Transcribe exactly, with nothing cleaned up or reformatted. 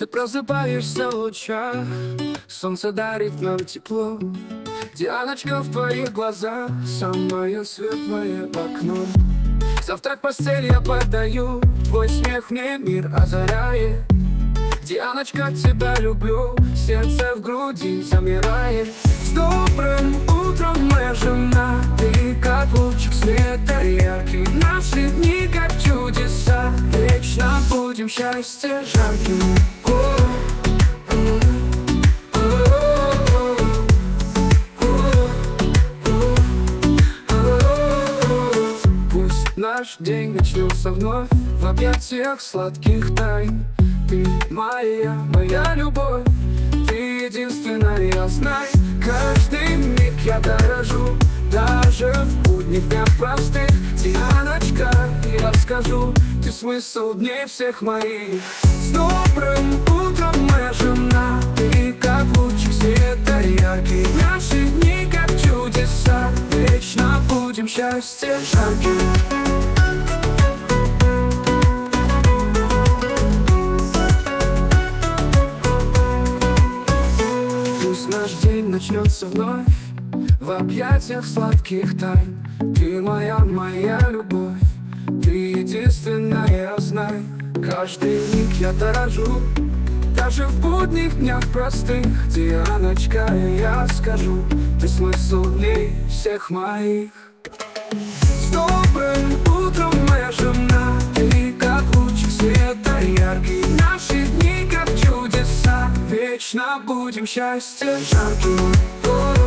просыпаешься в лучах, солнце дарит нам тепло. Дианочка, в твоих глазах самое светлое окно. Завтрак в постель я подаю, твой смех мне мир озаряет. Дианочка, тебя люблю, сердце в груди замирает. С добрым утром, моя жена, ты как лучик света яркий. Наши дни как чудеса, вечно будем счастье жарким. Пусть наш день начнется вновь в объятиях сладких тайн. Ты моя, моя любовь, ты единственная, знай. Каждый миг я дорожу, даже в будних днях простых. Дианочка, я скажу, ты смысл дней всех моих. С добрым утром, моя жена, ты как лучик света яркий. Наши дни как чудеса, вечно будем счастье жарким. Наш день начнется вновь в объятиях сладких тайн. Ты моя, моя любовь, ты единственная, знай. Каждый миг я дорожу, даже в будних днях простых. Дианочка, я скажу, ты смысл дней всех моих. С добрым утром, моя жена, ты как лучик света яркий. Наши дни как чудеса, вечно будем счастье жарким.